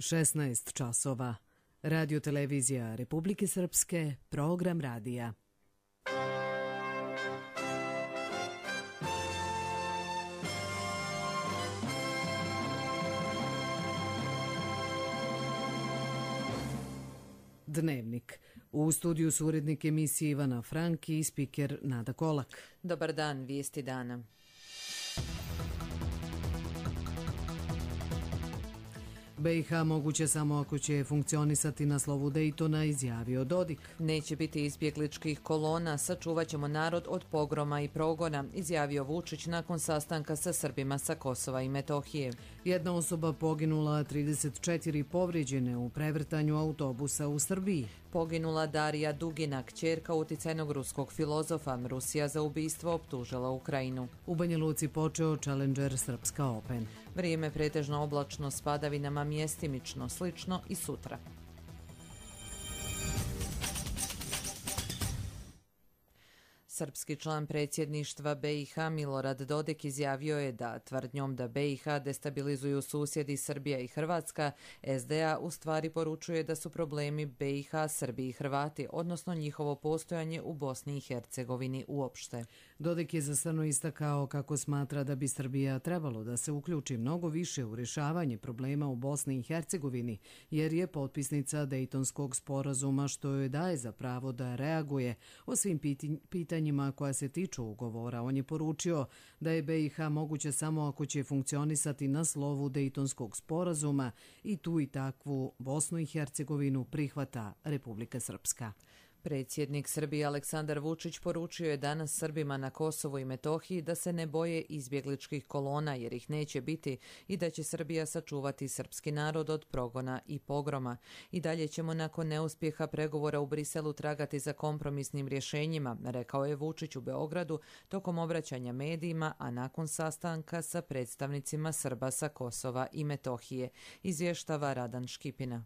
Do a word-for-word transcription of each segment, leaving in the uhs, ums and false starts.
šesnaest časova. Radio televizija Republike Srpske, program radija. Dnevnik. U studiju su urednik emisije Ivana Frank i spiker Nada Kolak. Dobar dan, vijesti dana. B i H moguće samo ako će funkcionisati na slovu Dejtona, izjavio Dodik. Neće biti izbjegličkih kolona, sačuvat ćemo narod od pogroma i progona, izjavio Vučić nakon sastanka sa Srbima sa Kosova i Metohije. Jedna osoba poginula, trideset četiri povrijeđene u prevrtanju autobusa u Srbiji. Poginula Darija Dugina, kćerka uticajnog ruskog filozofa. Rusija za ubistvo optužila Ukrajinu. U Banja Luci počeo Challenger Srpska Open. Vrijeme pretežno oblačno s padavinama, mjestimično, slično i sutra. Srpski član predsjedništva B i H Milorad Dodik izjavio je da tvrdnjom da B i H destabilizuju susjedi Srbija i Hrvatska, S D A u stvari poručuje da su problemi B i H Srbi i Hrvati, odnosno njihovo postojanje u Bosni i Hercegovini uopšte. Dodik je zasrno istakao kako smatra da bi Srbija trebalo da se uključi mnogo više u rješavanje problema u Bosni i Hercegovini, jer je potpisnica Dejtonskog sporazuma, što joj daje za pravo da reaguje o svim pitanjima koja se tiču ugovora. On je poručio da je B i H moguće samo ako će funkcionisati na slovu Dejtonskog sporazuma i tu i takvu Bosnu i Hercegovinu prihvata Republika Srpska. Predsjednik Srbije Aleksandar Vučić poručio je danas Srbima na Kosovu i Metohiji da se ne boje izbjegličkih kolona jer ih neće biti i da će Srbija sačuvati srpski narod od progona i pogroma. I dalje ćemo nakon neuspjeha pregovora u Briselu tragati za kompromisnim rješenjima, rekao je Vučić u Beogradu tokom obraćanja medijima, a nakon sastanka sa predstavnicima Srba sa Kosova i Metohije, izvještava Radan Škipina.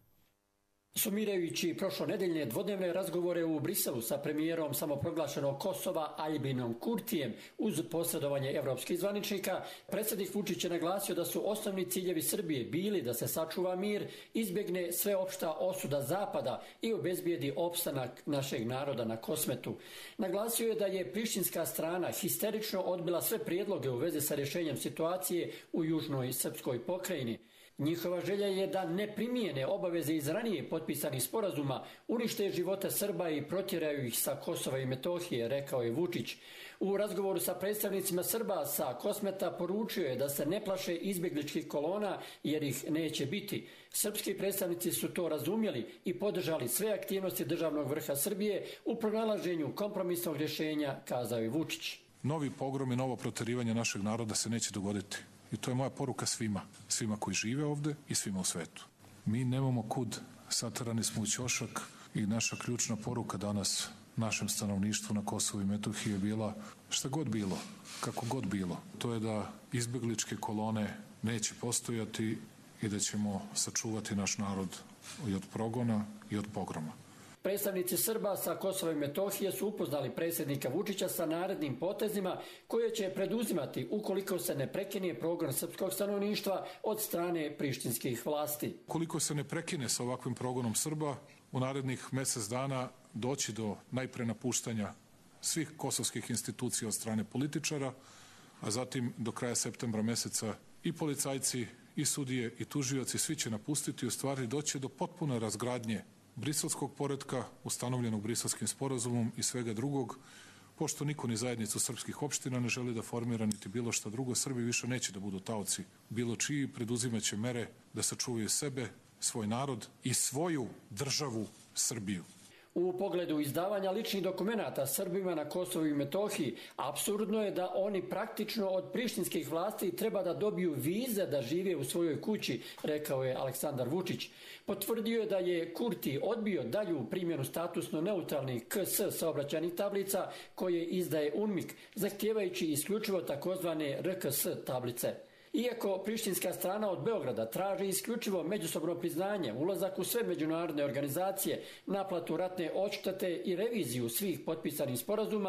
Sumirajući prošlonedeljne dvodnevne razgovore u Briselu sa premijerom samoproglašenog Kosova Aljbinom Kurtijem uz posredovanje evropskih zvaničnika, predsjednik Vučić je naglasio da su osnovni ciljevi Srbije bili da se sačuva mir, izbjegne sveopšta osuda Zapada i obezbijedi opstanak našeg naroda na Kosmetu. Naglasio je da je prištinska strana histerično odbila sve prijedloge u vezi sa rješenjem situacije u južnoj srpskoj pokrajini. Njihova želja je da ne primijene obaveze iz ranije potpisanih sporazuma, unište živote Srba i protjeraju ih sa Kosova i Metohije, rekao je Vučić. U razgovoru sa predstavnicima Srba sa Kosmeta poručio je da se ne plaše izbjegličkih kolona jer ih neće biti. Srpski predstavnici su to razumjeli i podržali sve aktivnosti državnog vrha Srbije u pronalaženju kompromisnog rješenja, kazao je Vučić. Novi pogrom i novo protjerivanje našeg naroda se neće dogoditi. I to je moja poruka svima, svima koji žive ovdje i svima u svetu. Mi nemamo kud, satrani smo u ćošak i naša ključna poruka danas našem stanovništvu na Kosovu i Metohiji je bila šta god bilo, kako god bilo. To je da izbjegličke kolone neće postojati i da ćemo sačuvati naš narod i od progona i od pogroma. Predstavnici Srba sa Kosova i Metohije su upoznali predsjednika Vučića sa narednim potezima koje će preduzimati ukoliko se ne prekine progon srpskog stanovništva od strane prištinskih vlasti. Koliko se ne prekine sa ovakvim progonom Srba, u narednih mjesec dana doći do najpre napuštanja svih kosovskih institucija od strane političara, a zatim do kraja septembra mjeseca i policajci, i sudije, i tužioci, svi će napustiti i u stvari doći do potpune razgradnje briselskog poretka, ustanovljenog briselskim sporazumom i svega drugog, pošto niko ni zajednicu srpskih opština ne želi da formira niti bilo šta drugo, Srbi više neće da budu taoci bilo čiji, preduzimaće mere da sačuvaju sebe, svoj narod i svoju državu Srbiju. U pogledu izdavanja ličnih dokumenata Srbima na Kosovu i Metohiji, apsurdno je da oni praktično od prištinskih vlasti treba da dobiju vize da žive u svojoj kući, rekao je Aleksandar Vučić. Potvrdio je da je Kurti odbio dalju primjenu statusno neutralnih K S saobraćajnih tablica koje izdaje UNMIK, zahtijevajući isključivo takozvane R K S tablice. Iako prištinska strana od Beograda traži isključivo međusobno priznanje, ulazak u sve međunarodne organizacije, naplatu ratne odštete i reviziju svih potpisanih sporazuma,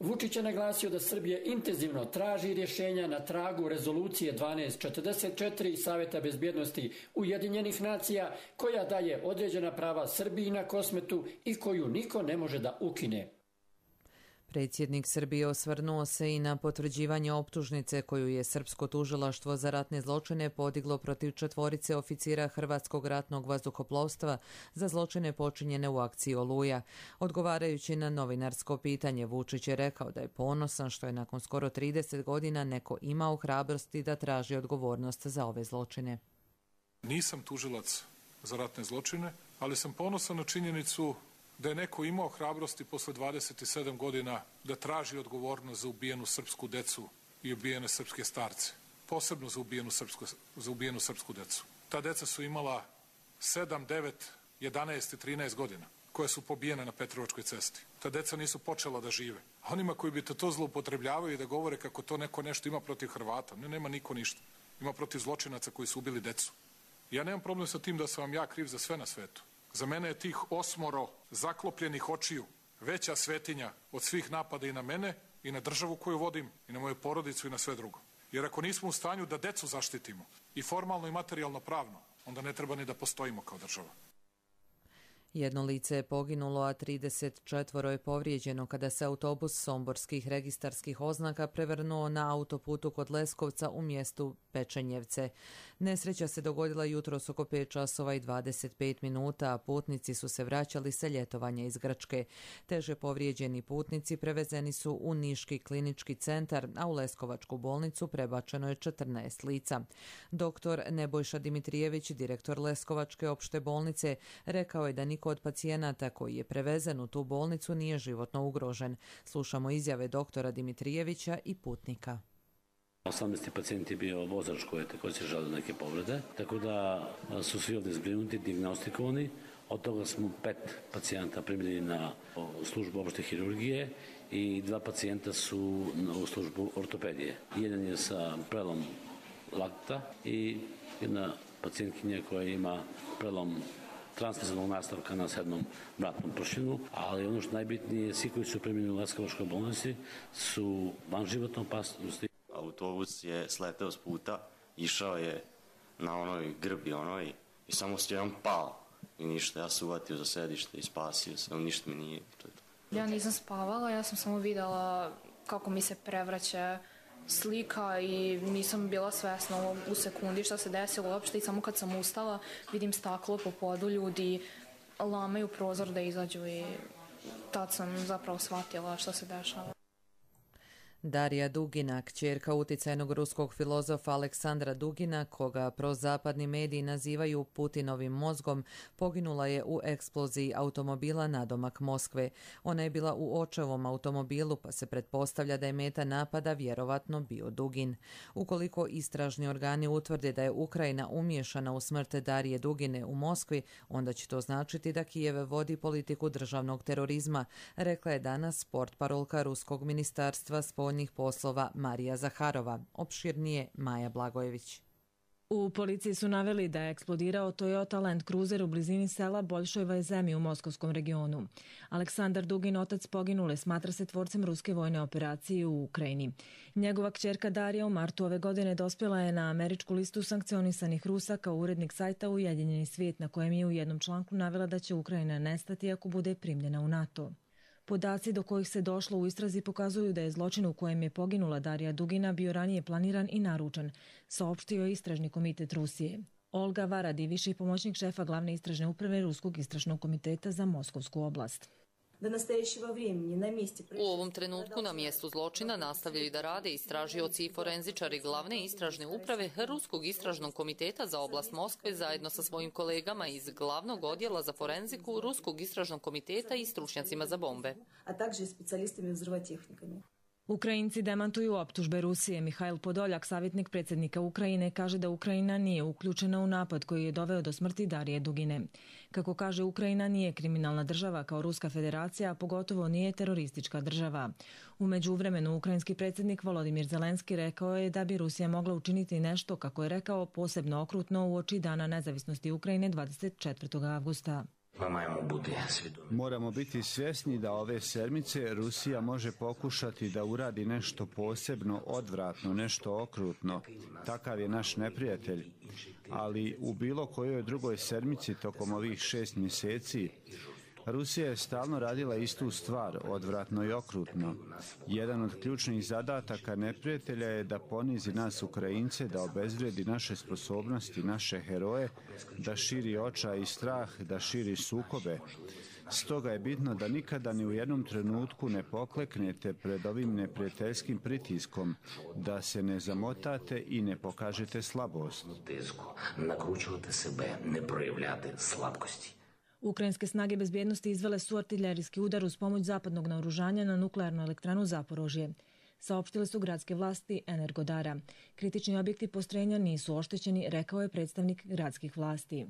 Vučić je naglasio da Srbija intenzivno traži rješenja na tragu rezolucije dvanaest četrdeset četiri Saveta bezbjednosti Ujedinjenih nacija, koja daje određena prava Srbiji na Kosmetu i koju niko ne može da ukine. Predsjednik Srbije osvrnuo se i na potvrđivanje optužnice koju je Srpsko tužilaštvo za ratne zločine podiglo protiv četvorice oficira Hrvatskog ratnog vazduhoplovstva za zločine počinjene u akciji Oluja. Odgovarajući na novinarsko pitanje, Vučić je rekao da je ponosan što je nakon skoro trideset godina neko imao hrabrosti da traži odgovornost za ove zločine. Nisam tužilac za ratne zločine, ali sam ponosan na činjenicu da je neko imao hrabrosti posle dvadeset sedam godina da traži odgovornost za ubijenu srpsku decu i ubijene srpske starce, posebno za ubijenu srpsku, za ubijenu srpsku decu. Ta deca su imala sedam, devet, jedanaest i trinaest godina, koje su pobijene na Petrovačkoj cesti. Ta deca nisu počela da žive. A onima koji bi to zloupotrebljavaju i da govore kako to neko nešto ima protiv Hrvata, ne, nema niko ništa. Ima protiv zločinaca koji su ubili decu. Ja nemam problem sa tim da sam vam ja kriv za sve na svetu. Za mene je tih osmoro zaklopljenih očiju veća svetinja od svih napada i na mene i na državu koju vodim i na moju porodicu i na sve drugo. Jer ako nismo u stanju da decu zaštitimo i formalno i materijalno pravno, onda ne treba ni da postojimo kao država. Jedno lice je poginulo, a trideset četvoro je povrijeđeno kada se autobus somborskih registarskih oznaka prevrnuo na autoputu kod Leskovca u mjestu Pečenjevce. Nesreća se dogodila jutros oko pet časova i dvadeset pet minuta, a putnici su se vraćali sa ljetovanja iz Grčke. Teže povrijeđeni putnici prevezeni su u Niški klinički centar, a u Leskovačku bolnicu prebačeno je četrnaest lica. Doktor Nebojša Dimitrijević, direktor Leskovačke opšte bolnice, rekao je da niko od pacijenata koji je prevezen u tu bolnicu nije životno ugrožen. Slušamo izjave doktora Dimitrijevića i putnika. osamnaesti pacijent je bio vozač koji je također žalio neke povrede, tako da su svi ovdje zbrinuti, dijagnostikovani. Od toga smo pet pacijenta primili na službu opšte hirurgije i dva pacijenta su u službu ortopedije. Jedan je sa prelom lakta i jedna pacijentkinja koja ima prelom transverzalnog nastavka na sedmom vratnom pršinu, ali ono što najbitnije, svi koji su primljeni u Leskovačkoj bolnici su van životne opasnosti. Autobus je sleteo s puta, išao je na onoj grbi onoj i samo se jedan pao i ništa. Ja se uvatio za sedište i spasio se, ali ništa mi nije. To je to. Ja nisam spavala, ja sam samo videla kako mi se prevraća slika i nisam bila svesna u sekundi šta se desilo uopšte i samo kad sam ustala vidim staklo po podu, ljudi lamaju prozor da izađu i tad sam zapravo shvatila šta se dešava. Darija Dugina, kćerka uticajnog ruskog filozofa Aleksandra Dugina, koga prozapadni mediji nazivaju Putinovim mozgom, poginula je u eksploziji automobila nadomak Moskve. Ona je bila u očevom automobilu, pa se pretpostavlja da je meta napada vjerovatno bio Dugin. Ukoliko istražni organi utvrde da je Ukrajina umiješana u smrt Darije Dugine u Moskvi, onda će to značiti da Kijev vodi politiku državnog terorizma, rekla je danas portparolka Ruskog ministarstva spoljnih poslova Marija Zaharova. Opširnije Maja Blagojević. U policiji su naveli da je eksplodirao Toyota Land Cruiser u blizini sela Boljšojva Zemi u Moskovskom regionu. Aleksandar Dugin, otac poginule, smatra se tvorcem ruske vojne operacije u Ukrajini. Njegova kćerka Darija u martu ove godine dospjela je na američku listu sankcionisanih Rusa kao urednik sajta Ujedinjeni svijet, na kojem je u jednom članku navela da će Ukrajina nestati ako bude primljena u NATO. Podaci do kojih se došlo u istrazi pokazuju da je zločin u kojem je poginula Darija Dugina bio ranije planiran i naručen, saopštio je istražni komitet Rusije. Olga Varadi, viši pomoćnik šefa glavne istražne uprave Ruskog istražnog komiteta za Moskovsku oblast. U ovom trenutku na mjestu zločina nastavljaju da rade istražioci i forenzičari glavne istražne uprave Ruskog istražnog komiteta za oblast Moskve zajedno sa svojim kolegama iz glavnog odjela za forenziku Ruskog istražnog komiteta i stručnjacima za bombe. Ukrajinci demantuju optužbe Rusije. Mihajl Podoljak, savjetnik predsjednika Ukrajine, kaže da Ukrajina nije uključena u napad koji je doveo do smrti Darije Dugine. Kako kaže, Ukrajina nije kriminalna država kao Ruska federacija, a pogotovo nije teroristička država. U međuvremenu, ukrajinski predsjednik Volodimir Zelenski rekao je da bi Rusija mogla učiniti nešto, kako je rekao, posebno okrutno uoči Dana nezavisnosti Ukrajine dvadeset četvrtog avgusta. Moramo biti svjesni da ove sedmice Rusija može pokušati da uradi nešto posebno, odvratno, nešto okrutno. Takav je naš neprijatelj. Ali u bilo kojoj drugoj sedmici tokom ovih šest mjeseci Rusija je stalno radila istu stvar, odvratno i okrutno. Jedan od ključnih zadataka neprijatelja je da ponizi nas Ukrajince, da obezvrijedi naše sposobnosti, naše heroje, da širi očaj i strah, da širi sukobe. Stoga je bitno da nikada ni u jednom trenutku ne pokleknete pred ovim neprijateljskim pritiskom, da se ne zamotate i ne pokažete slabost. Ukrajinske snage bezbjednosti izvele su artiljerijski udar uz pomoć zapadnog naoružanja na nuklearnu elektranu Zaporožje. Saopštile su gradske vlasti Energodara. Kritični objekti postrojenja nisu oštećeni, rekao je predstavnik gradskih vlasti.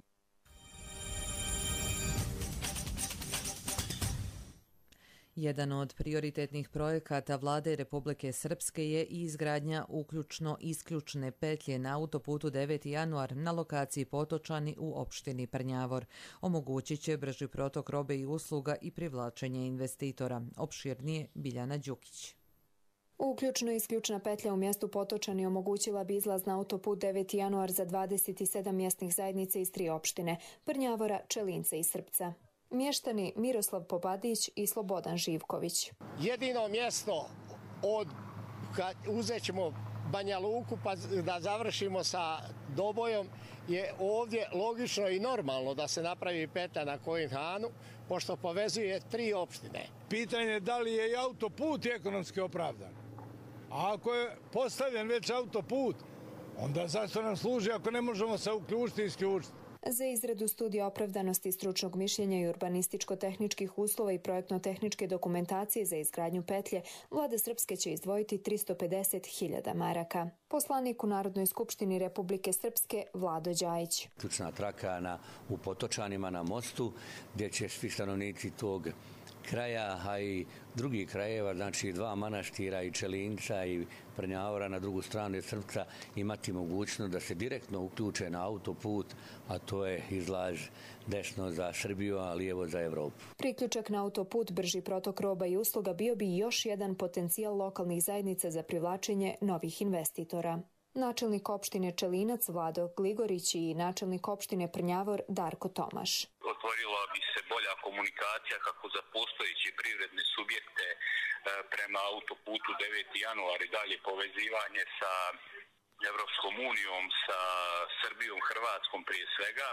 Jedan od prioritetnih projekata vlade Republike Srpske je i izgradnja uključno-isključne petlje na autoputu deveti januar na lokaciji Potočani u opštini Prnjavor. Omogućit će brži protok robe i usluga i privlačenje investitora. Opširnije Biljana Đukić. Uključno isključna petlja u mjestu Potočani omogućila bi izlaz na autoput deveti januar za dvadeset sedam mjesnih zajednica iz tri opštine – Prnjavora, Čelince i Srpca. Mještani Miroslav Pobadić i Slobodan Živković. Jedino mjesto od, kad uzet ćemo Banja Luku pa da završimo sa Dobojom je ovdje logično i normalno da se napravi petlja na Koinhanu, pošto povezuje tri opštine. Pitanje je da li je i autoput ekonomski opravdan. A ako je postavljen već autoput, onda zašto nam služi ako ne možemo se uključiti i isključiti? Za izradu studija opravdanosti stručnog mišljenja i urbanističko-tehničkih uslova i projektno-tehničke dokumentacije za izgradnju petlje, vlada Srpske će izdvojiti tristo pedeset hiljada maraka. Poslanik u Narodnoj skupštini Republike Srpske Vlado Đajić. Ključna traka na, u Potočanima na mostu, gdje će svi stanovnici tog kraja, a i drugih krajeva, znači dva manaštira i Čelinca i Prnjavora na drugu stranu Srpca imati mogućnost da se direktno uključe na autoput, a to je izlaz desno za Srbiju, a lijevo za Evropu. Priključak na autoput, brži protok roba i usluga bio bi još jedan potencijal lokalnih zajednica za privlačenje novih investitora. Načelnik opštine Čelinac Vlado Gligorić i načelnik opštine Prnjavor Darko Tomaš. Otvorila bi se bolja komunikacija kako za postojeće privredne subjekte prema autoputu deveti januar i dalje povezivanje sa Evropskom unijom, sa Srbijom, Hrvatskom prije svega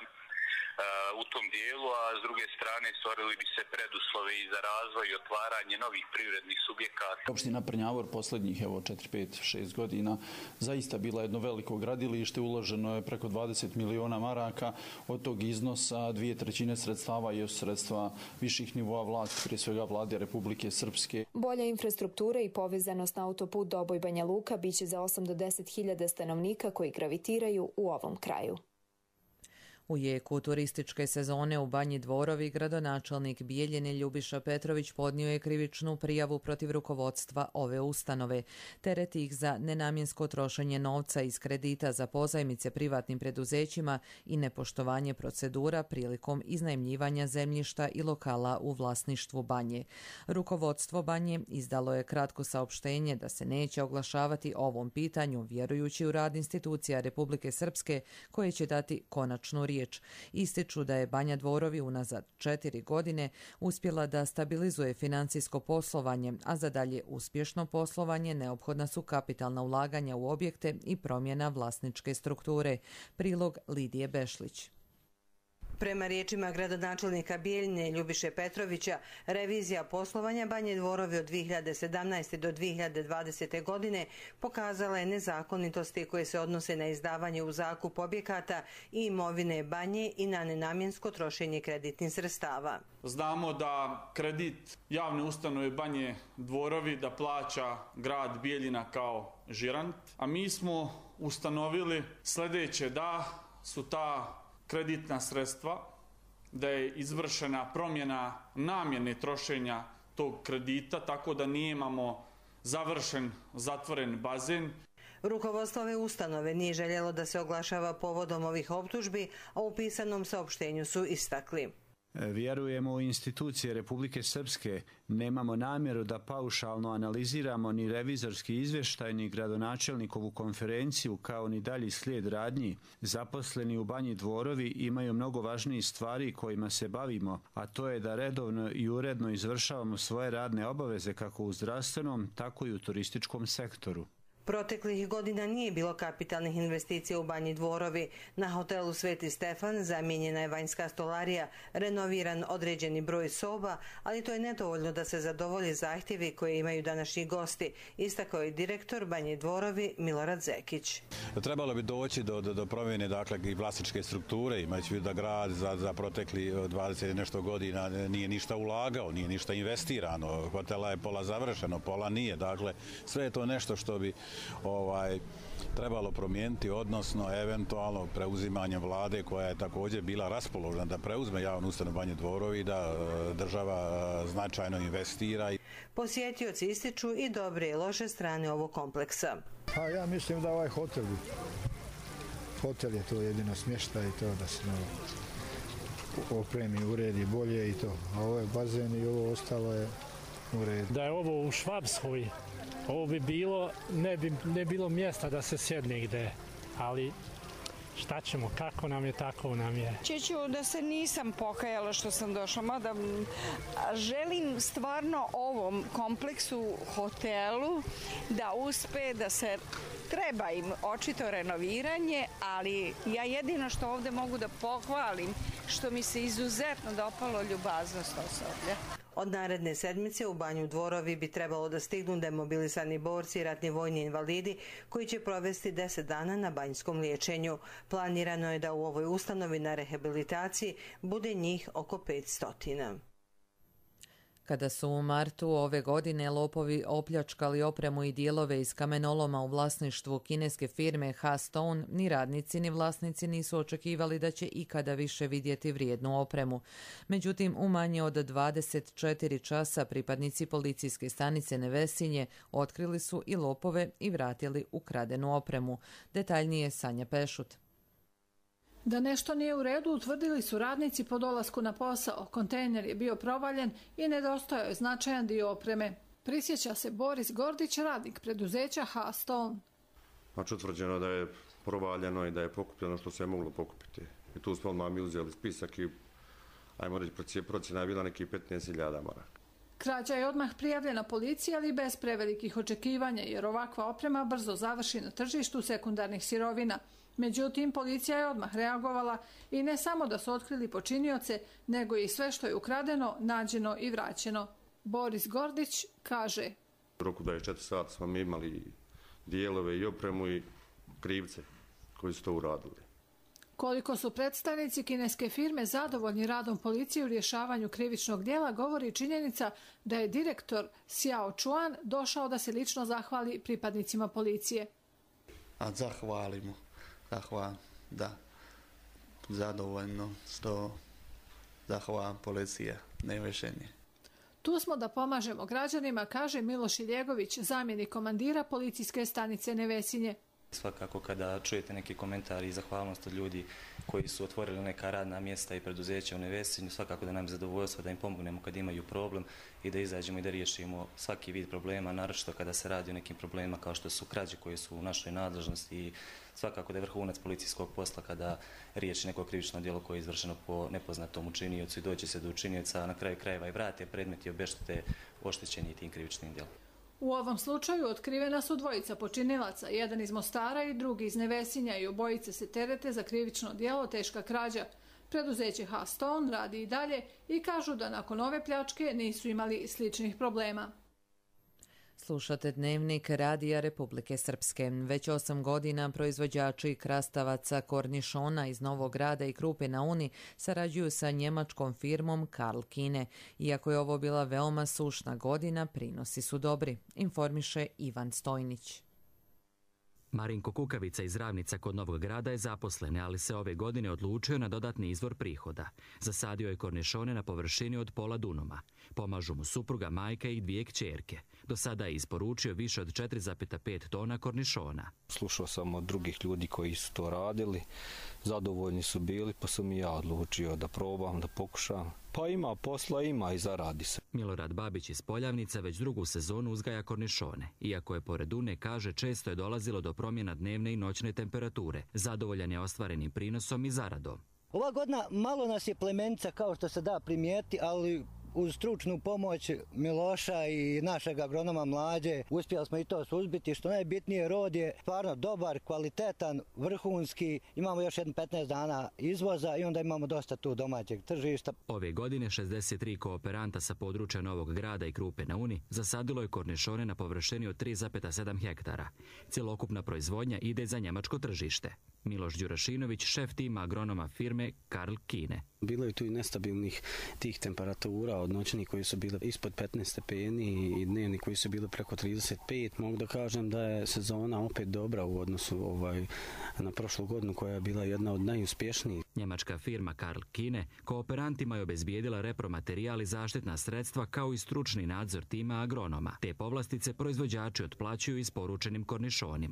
u tom dijelu, a s druge strane stvorili bi se preduslove i za razvoj i otvaranje novih privrednih subjekata. Opština Prnjavor posljednjih evo četiri, pet, šest godina zaista bila jedno veliko gradilište, uloženo je preko dvadeset miliona maraka, od tog iznosa dvije trećine sredstava je sredstva viših nivoa vlasti, prije svega vlade Republike Srpske. Bolja infrastruktura i povezanost na autoput Doboj Banja Luka biće za osam do deset hiljada stanovnika koji gravitiraju u ovom kraju. U jeku turističke sezone u Banji Dvorovi gradonačelnik Bijeljine Ljubiša Petrović podnio je krivičnu prijavu protiv rukovodstva ove ustanove. Teret ih za nenamjensko trošenje novca iz kredita za pozajmice privatnim preduzećima i nepoštovanje procedura prilikom iznajmljivanja zemljišta i lokala u vlasništvu Banje. Rukovodstvo Banje izdalo je kratko saopštenje da se neće oglašavati o ovom pitanju, vjerujući u rad institucija Republike Srpske koje će dati konačnu riječ. Ističu da je Banja Dvorovi unazad četiri godine uspjela da stabilizuje financijsko poslovanje, a za dalje uspješno poslovanje neophodna su kapitalna ulaganja u objekte i promjena vlasničke strukture. Prilog Lidije Bešlić. Prema riječima gradonačelnika Bijeljine Ljubiše Petrovića, revizija poslovanja Banje Dvorovi od dvije hiljade sedamnaeste. do dvije hiljade dvadesete. godine pokazala je nezakonitosti koje se odnose na izdavanje u zakup objekata i imovine Banje i na nenamjensko trošenje kreditnih sredstava. Znamo da kredit javne ustanove Banje Dvorovi da plaća grad Bijeljina kao žirant, a mi smo ustanovili sljedeće, da su ta kreditna sredstva, da je izvršena promjena namjene trošenja tog kredita, tako da nemamo završen, zatvoren bazen. Rukovodstvo ove ustanove nije željelo da se oglašava povodom ovih optužbi, a u pisanom saopštenju su istakli. Vjerujemo u institucije Republike Srpske, nemamo namjeru da paušalno analiziramo ni revizorski izvještaj, ni gradonačelnikovu konferenciju, kao ni dalji slijed radnji. Zaposleni u Banji Dvorovi imaju mnogo važnijih stvari kojima se bavimo, a to je da redovno i uredno izvršavamo svoje radne obaveze kako u zdravstvenom, tako i u turističkom sektoru. Proteklih godina nije bilo kapitalnih investicija u Banji Dvorovi. Na hotelu Sveti Stefan zamijenjena je vanjska stolarija, renoviran određeni broj soba, ali to je nedovoljno da se zadovolje zahtjevi koje imaju današnji gosti, istakao je direktor Banje Dvorovi Milorad Zekić. Trebalo bi doći do, do, do promjene dakle, i vlasničke strukture, imajući vidu da grad za, za protekli dvadeset nešto godina nije ništa ulagao, nije ništa investirano, hotela je pola završeno, pola nije, dakle sve je to nešto što bi ovaj trebalo promijeniti, odnosno eventualno preuzimanjem vlade koja je također bila raspoložena da preuzme javnu ustanovu Banje Dvorovi, da država značajno investira. Posjetioci ističu i dobre i loše strane ovog kompleksa. Pa ja mislim da ovaj hotel bi. Hotel je to jedino smještaj i to da se opremi, uredi bolje i to. A ovo je bazen i ovo ostalo je u redu. Da je ovo u Švabskoj, ovo bi bilo, ne bi ne bilo mjesta da se sjedne gde, ali šta ćemo, kako nam je, tako nam je. Čeću da se nisam pokajala što sam došla, mada želim stvarno ovom kompleksu, hotelu, da uspe, da se treba im očito renoviranje, ali ja jedino što ovdje mogu da pohvalim, što mi se izuzetno dopalo, ljubaznost osoblja. Od naredne sedmice u Banju Dvorovi bi trebalo da stignu demobilisani borci i ratni vojni invalidi koji će provesti deset dana na banjskom liječenju. Planirano je da u ovoj ustanovi na rehabilitaciji bude njih oko petsto. Kada su u martu ove godine lopovi opljačkali opremu i dijelove iz kamenoloma u vlasništvu kineske firme Ha-Stone, ni radnici ni vlasnici nisu očekivali da će ikada više vidjeti vrijednu opremu. Međutim, u manje od dvadeset četiri časa pripadnici policijske stanice Nevesinje otkrili su i lopove i vratili ukradenu opremu. Detaljnije Sanja Pešut. Da nešto nije u redu utvrdili su radnici po dolasku na posao. Kontejner je bio provaljen i nedostajao je značajan dio opreme. Prisjeća se Boris Gordić, radnik preduzeća Ha-Stone. Znači utvrđeno da je provaljeno i da je pokupljeno što se je moglo pokupiti. I tu smo odmah mi uzeli spisak i ajmo reći procjena je bila nekih petnaest hiljada maraka. Krađa je odmah prijavljena policiji, ali bez prevelikih očekivanja, jer ovakva oprema brzo završi na tržištu sekundarnih sirovina. Međutim, policija je odmah reagovala i ne samo da su otkrili počinioce, nego i sve što je ukradeno, nađeno i vraćeno. Boris Gordić kaže: U roku dvadeset četiri sata smo mi imali dijelove i opremu i krivce koji su to uradili. Koliko su predstavnici kineske firme zadovoljni radom policije u rješavanju krivičnog djela, govori činjenica da je direktor Xiao Chuan došao da se lično zahvali pripadnicima policije. A zahvalimo. Zahvala, da, zadovoljno što zahvala policija, Nevesinje. Tu smo da pomažemo građanima, kaže Miloš Iljegović, zamjenik komandira policijske stanice Nevesinje. Svakako kada čujete neki komentar i zahvalnost od ljudi koji su otvorili neka radna mjesta i preduzeća u Nevesinju, svakako da nam je zadovoljstvo da im pomognemo kad imaju problem i da izađemo i da riješimo svaki vid problema, naročito kada se radi o nekim problemima kao što su krađe koje su u našoj nadležnosti i svakako da je vrhunac policijskog posla kada riješi neko krivično djelo koje je izvršeno po nepoznatom učiniocu i dođe se do učinioca, a na kraju krajeva i vrate predmeti obeštete oštećeni tim krivičnim djelom. U ovom slučaju otkrivena su dvojica počinilaca, jedan iz Mostara i drugi iz Nevesinja, i obojice se terete za krivično djelo teška krađa. Preduzeće Ha-Stone radi i dalje i kažu da nakon ove pljačke nisu imali sličnih problema. Slušate Dnevnik Radija Republike Srpske. Već osam godina proizvođači krastavaca kornišona iz Novog Grada i Krupe na Uni sarađuju sa njemačkom firmom Karl Kine. Iako je ovo bila veoma sušna godina, prinosi su dobri, informiše Ivan Stojnić. Marinko Kukavica iz Ravnica kod Novog Grada je zaposlen, ali se ove godine odlučio na dodatni izvor prihoda. Zasadio je kornišone na površini od pola dunuma. Pomažu mu supruga, majka i dvije kćerke. Do sada je isporučio više od četiri zarez pet tona kornišona. Slušao sam od drugih ljudi koji su to radili, zadovoljni su bili, pa sam i ja odlučio da probam, da pokušam. Pa ima posla, ima i zaradi se. Milorad Babić iz Poljavnica već drugu sezonu uzgaja kornišone. Iako je pored une, kaže, često je dolazilo do promjena dnevne i noćne temperature. Zadovoljan je ostvarenim prinosom i zaradom. Ova godina malo nas je plemenica, kao što se da primijeti, ali uz stručnu pomoć Miloša i našeg agronoma Mlađe uspjeli smo i to suzbiti. Što najbitnije, rod je stvarno dobar, kvalitetan, vrhunski. Imamo još jedno petnaest dana izvoza i onda imamo dosta tu domaćeg tržišta. Ove godine šezdeset tri kooperanta sa područja Novog Grada i Krupe na Uni zasadilo je kornišone na površini od tri zarez sedam hektara. Cjelokupna proizvodnja ide za njemačko tržište. Miloš Đurašinović, šef tima agronoma firme Karl Kine. Bilo je tu i nestabilnih tih temperatura, od noćnih koji su bile ispod petnaest stepeni i dnevni koji su bile preko trideset pet. Mogu da kažem da je sezona opet dobra u odnosu ovaj, na prošlu godinu koja je bila jedna od najuspješnijih. Njemačka firma Karl Kine kooperantima je obezbijedila repromaterijal i zaštitna sredstva kao i stručni nadzor tima agronoma. Te povlastice proizvođači otplaćuju isporučenim kornišonima.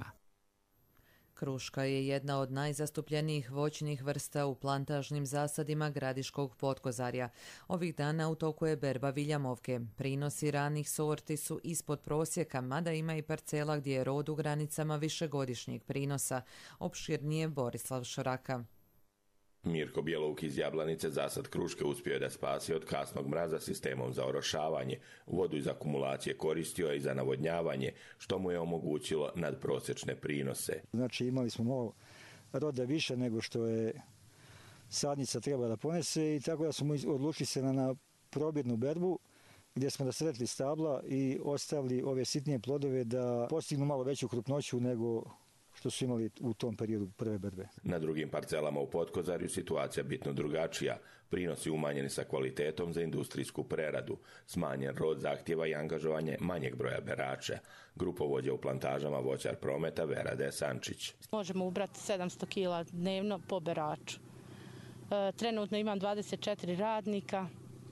Kruška je jedna od najzastupljenijih voćnih vrsta u plantažnim zasadima Gradiškog Potkozarja. Ovih dana u toku je berba viljamovke. Prinosi ranih sorti su ispod prosjeka, mada ima i parcela gdje je rod u granicama višegodišnjeg prinosa. Opširnije Borislav Šoraka. Mirko Bjelouk iz Jablanice zasad kruške uspio je da spasi od kasnog mraza sistemom za orošavanje. Vodu iz akumulacije koristio je i za navodnjavanje, što mu je omogućilo nadprosječne prinose. Znači imali smo malo roda više nego što je sadnica treba da ponese i tako da smo odlučili se na, na probirnu berbu gdje smo da sretli stabla i ostavili ove sitnije plodove da postignu malo veću krupnoću nego što su imali u tom periodu prve berbe. Na drugim parcelama u Potkozarju situacija bitno drugačija. Prinosi umanjeni sa kvalitetom za industrijsku preradu. Smanjen rod zahtjeva i angažovanje manjeg broja berača. Grupovođa u plantažama voćar prometa Vera Desančić. Možemo ubrati sedamsto kila dnevno po beraču. E, trenutno imam dvadeset četiri radnika.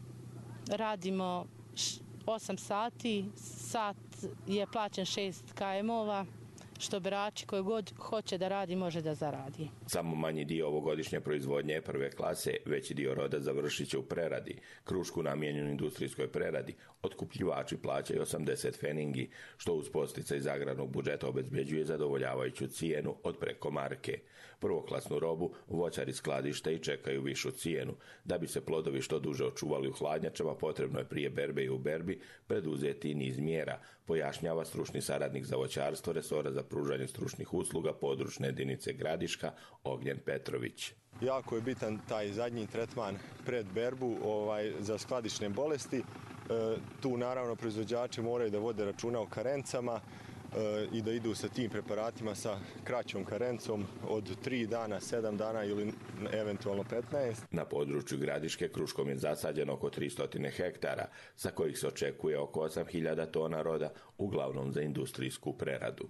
Radimo osam sati. Sat je plaćen šest kajmova. Što berači koji god hoće da radi, može da zaradi. Samo manji dio ovogodišnje proizvodnje prve klase, veći dio roda završit će u preradi. Krušku namijenjenu industrijskoj preradi otkupljivači plaćaju osamdeset feningi, što uz postice iz agrarnog budžeta obezbeđuje zadovoljavajuću cijenu od preko marke. Prvoklasnu robu voćari skladište i čekaju višu cijenu. Da bi se plodovi što duže očuvali u hladnjačama, potrebno je prije berbe i u berbi preduzeti niz mjera, pojašnjava stručni saradnik za voćarstvo resora za pružanje stručnih usluga područne jedinice Gradiška Ognjen Petrović. Jako je bitan taj zadnji tretman pred berbu ovaj, za skladišne bolesti. E, tu naravno proizvođači moraju da vode računa o karencama e, i da idu sa tim preparatima sa kraćom karencom od tri dana, sedam dana ili eventualno petnaest. Na području Gradiške kruškom je zasađeno oko tristo hektara, sa kojih se očekuje oko osam hiljada tona roda, uglavnom za industrijsku preradu.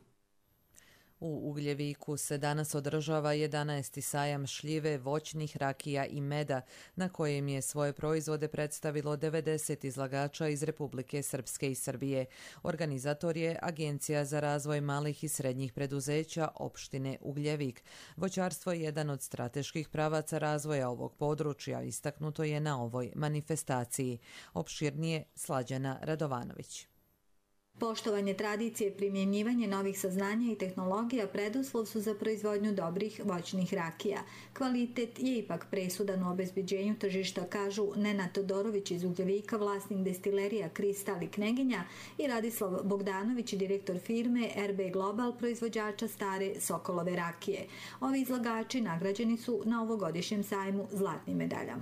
U Ugljeviku se danas održava jedanaesti sajam šljive, voćnih rakija i meda, na kojem je svoje proizvode predstavilo devedeset izlagača iz Republike Srpske i Srbije. Organizator je Agencija za razvoj malih i srednjih preduzeća opštine Ugljevik. Voćarstvo je jedan od strateških pravaca razvoja ovog područja, istaknuto je na ovoj manifestaciji. Opširnije Slađana Radovanović. Poštovanje tradicije, primjenjivanje novih saznanja i tehnologija preduslov su za proizvodnju dobrih voćnih rakija. Kvalitet je ipak presudan u obezbeđenju tržišta, kažu Nenad Todorović iz Ugljevika, vlasnik destilerija Kristal i Kneginja, i Radislav Bogdanović, direktor firme R B Global, proizvođača stare Sokolove rakije. Ovi izlagači nagrađeni su na ovogodišnjem sajmu zlatnim medaljama.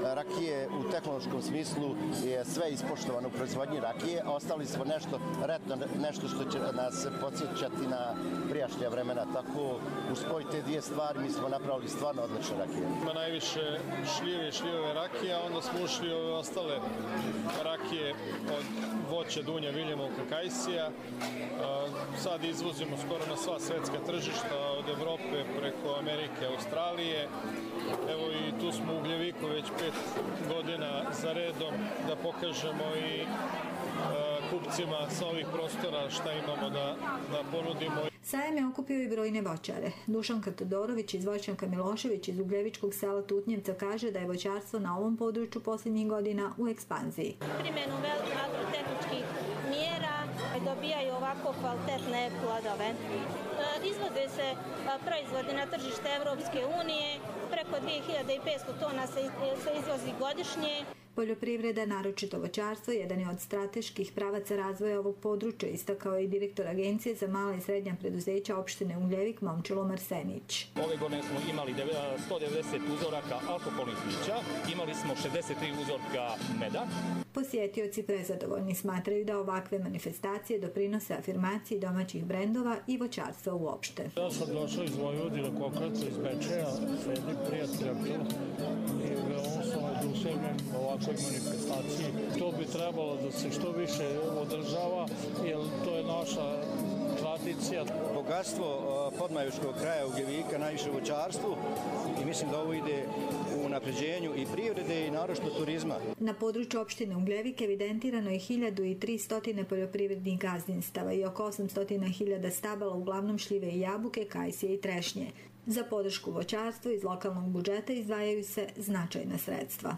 rakije u tehnološkom smislu je sve ispoštovano u proizvodnji rakije, a ostali smo nešto retno, nešto što će nas podsjećati na prijašnja vremena. Tako, uz spoj te dvije stvari mi smo napravili stvarno odlične rakije. Ima najviše šljive i šljivove rakije, a onda smo ušli ove ostale rakije od voća, dunja, viljemovka, kajsija. Sad izvozimo skoro na sva svetska tržišta, od Evrope preko Amerike, Australije. Evo i tu smo u Ugljeviku već pet godina za redom da pokažemo i kupcima sa ovih prostora šta imamo da, da ponudimo. Sajem je okupio i brojne voćare. Dušanka Todorović iz voćnjaka Milošević iz ugljevičkog sela Tutnjevca kaže da je voćarstvo na ovom području posljednjih godina u ekspanziji. Primjenu agrotehničkih mjera dobijaju ovako kvalitetne plodove. Izvode se proizvodi na tržište Evropske unije, preko dvije hiljade petsto tona se izvozi godišnje. Poljoprivreda, naročito voćarstvo, jedan je od strateških pravaca razvoja ovog područja, istakao je i direktor Agencije za mala i srednja preduzeća opštine Uljevik Momčilo Marsenić. Ove godine smo imali sto devedeset uzoraka alkoholnih pića, imali smo šezdeset tri uzorka meda. Posjetioci prezadovoljni smatraju da ovakve manifestacije doprinose afirmaciji domaćih brendova i voćarstva uopšte. Ja sam došao iz Vojvodine, konkretno iz Bečeja, sredim prijatelja i veoma sam oduševljen ovakvoj manifestaciji. To bi trebalo da se što više održava, jer to je naša tradicija. Bogatstvo podmajuškog kraja Ugljevika, najviše u voćarstvu, i mislim da ovo ide u napređenju i privrede i naročito turizma. Na području opštine Ugljevik evidentirano je hiljadu tristo poljoprivrednih gazdinstava i oko osamsto hiljada stabala, uglavnom šljive i jabuke, kajsije i trešnje. Za podršku voćarstvu iz lokalnog budžeta izdvajaju se značajna sredstva.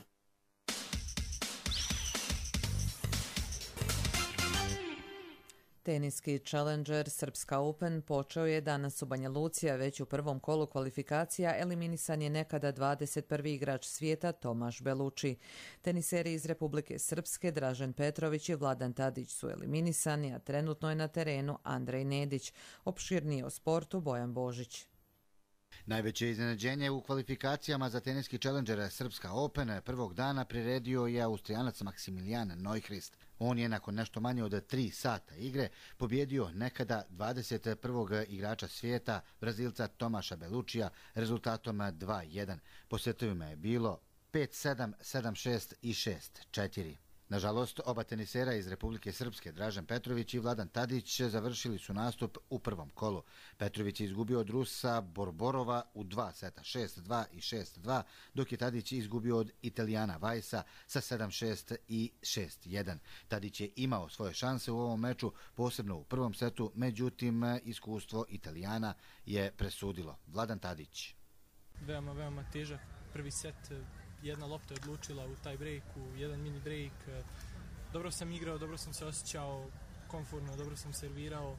Teniski Challenger Srpska Open počeo je danas u Banja Luci, a već u prvom kolu kvalifikacija eliminisan je nekada dvadeset prvi igrač svijeta Tomaš Beluči. Teniseri iz Republike Srpske Dražen Petrović i Vladan Tadić su eliminisani, a trenutno je na terenu Andrej Nedić. Opširnije o sportu Bojan Božić. Najveće iznenađenje u kvalifikacijama za teniski Challenger Srpska Open prvog dana priredio je Austrijanac Maksimilijan Neuchrist. On je nakon nešto manje od tri sata igre pobjedio nekada dvadeset prvog igrača svijeta, Brazilca Tomaša Belučija, rezultatom dva jedan. Po setovima je bilo pet sedam, sedam šest i šest četiri. Nažalost, oba tenisera iz Republike Srpske, Dražen Petrović i Vladan Tadić, završili su nastup u prvom kolu. Petrović je izgubio od Rusa Borborova u dva seta, šest dva i šest dva, dok je Tadić izgubio od Italijana Vajsa sa sedam šest i šest jedan. Tadić je imao svoje šanse u ovom meču, posebno u prvom setu, međutim, iskustvo Italijana je presudilo. Vladan Tadić. Veoma, veoma težak prvi set. Jedna lopta je odlučila u taj breaku, jedan mini break. Dobro sam igrao, dobro sam se osjećao komfortno, dobro sam servirao.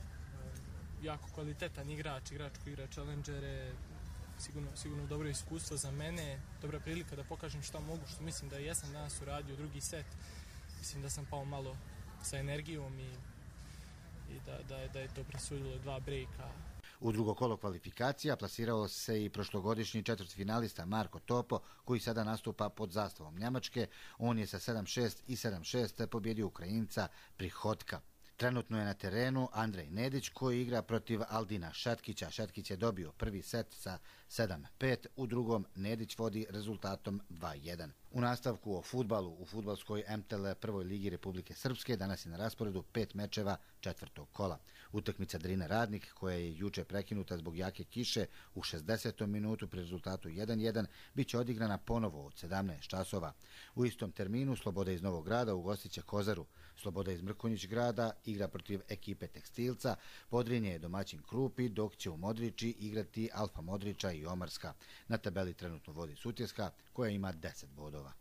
Jako kvalitetan igrač, igrač koji igra Challengere, sigurno, sigurno dobro iskustvo za mene, dobra prilika da pokažem šta mogu, što mislim da jesam danas uradio drugi set. Mislim da sam pao malo sa energijom i, i da, da, da je to presudilo dva breaka. U drugo kolo kvalifikacija plasirao se i prošlogodišnji četvrtfinalista Marko Topo, koji sada nastupa pod zastavom Njemačke. On je sa sedam šest i sedam šest pobjedio Ukrajinca Prihodka. Trenutno je na terenu Andrej Nedić, koji igra protiv Aldina Šatkića. Šatkić je dobio prvi set sa sedam pet, u drugom Nedić vodi rezultatom dva jedan. U nastavku o fudbalu u fudbalskoj M T L prvoj ligi Republike Srpske danas je na rasporedu pet mečeva četvrtog kola. Utakmica Drine Radnik, koja je juče prekinuta zbog jake kiše u šezdesetom minutu pri rezultatu jedan jedan, bit će odigrana ponovo od sedamnaest časova. U istom terminu Sloboda iz Novog Grada ugostiće Kozaru. Sloboda iz Mrkonjić Grada igra protiv ekipe Tekstilca, Podrinje je domaćin Krupi, dok će u Modriči igrati Alfa Modriča i Omarska. Na tabeli trenutno vodi Sutjeska, koja ima deset bodova.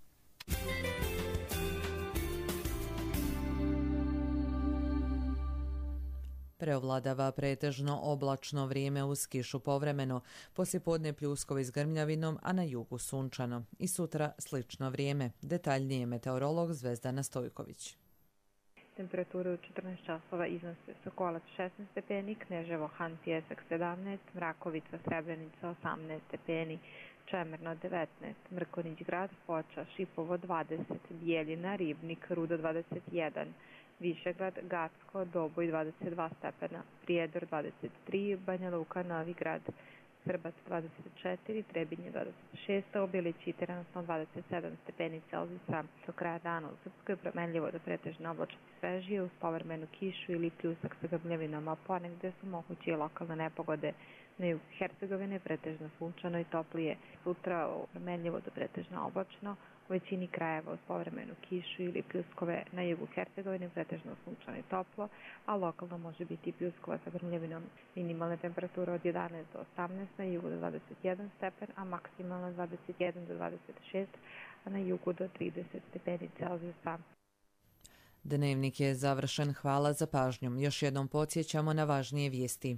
Preovladava pretežno oblačno vrijeme uz kišu povremeno, poslijepodne pljuskovi s grmljavinom, a na jugu sunčano. I sutra slično vrijeme. Detaljnije meteorolog Zvezdana Stojković. Temperature u četrnaest časova iznose Sokolac šesnaest stepeni, Kneževo Han Pjesak sedamnaest, Mrakovica Srebrenica osamnaest stepeni, Čemerno devetnaest, Mrkonjić Grad, Foča, Šipovo dvadeset, Bijeljina, Ribnik, Rudo dvadeset jedan, Višegrad, Gacko, Doboj dvadeset dva stepena, Prijedor dvadeset tri, Banja Luka, Novi Grad, Srbac dvadeset četiri, Trebinje dvadeset šest, Obilići trenutno dvadeset sedam stepeni Celzijusa. Do kraja dana u Srpskoj promenljivo do pretežno oblačno svežije uz povremenu kišu ili pljusak sa grmljavinama, ponegde su moguće i lokalne nepogode. Na jugu Hercegovine pretežno sunčano i toplije. Sutra promenljivo do pretežno oblačno, u većini krajeva uz povremenu kišu ili pljuskove. Na jugu Hercegovine pretežno sunčano i toplo, a lokalno može biti pljuskova sa grmljavinom. Minimalne temperature od jedanaest do osamnaest, na jugu do dvadeset jedan stepen, a maksimalno dvadeset jedan do dvadeset šest, a na jugu do trideset stepeni Celzijusa. Dnevnik je završen. Hvala za pažnjom. Još jednom podsjećamo na važnije vijesti.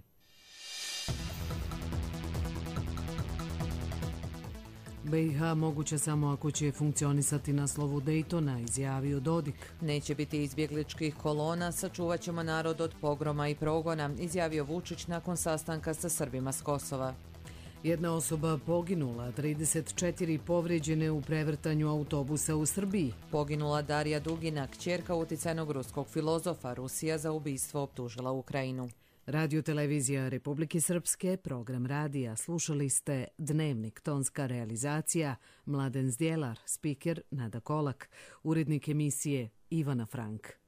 B i H moguće samo ako će funkcionisati na slovu Daytona, izjavio Dodik. Neće biti izbjegličkih kolona, sačuvat ćemo narod od pogroma i progona, izjavio Vučić nakon sastanka sa Srbima s Kosova. Jedna osoba poginula, trideset četiri povrijeđene u prevrtanju autobusa u Srbiji. Poginula Darija Dugina, kćerka uticajnog ruskog filozofa. Rusija za ubistvo optužila Ukrajinu. Radio Televizija Republike Srpske, program radija. Slušali ste Dnevnik, tonska realizacija Mladen Zdjelar, spiker Nada Kolak, urednik emisije Ivana Frank.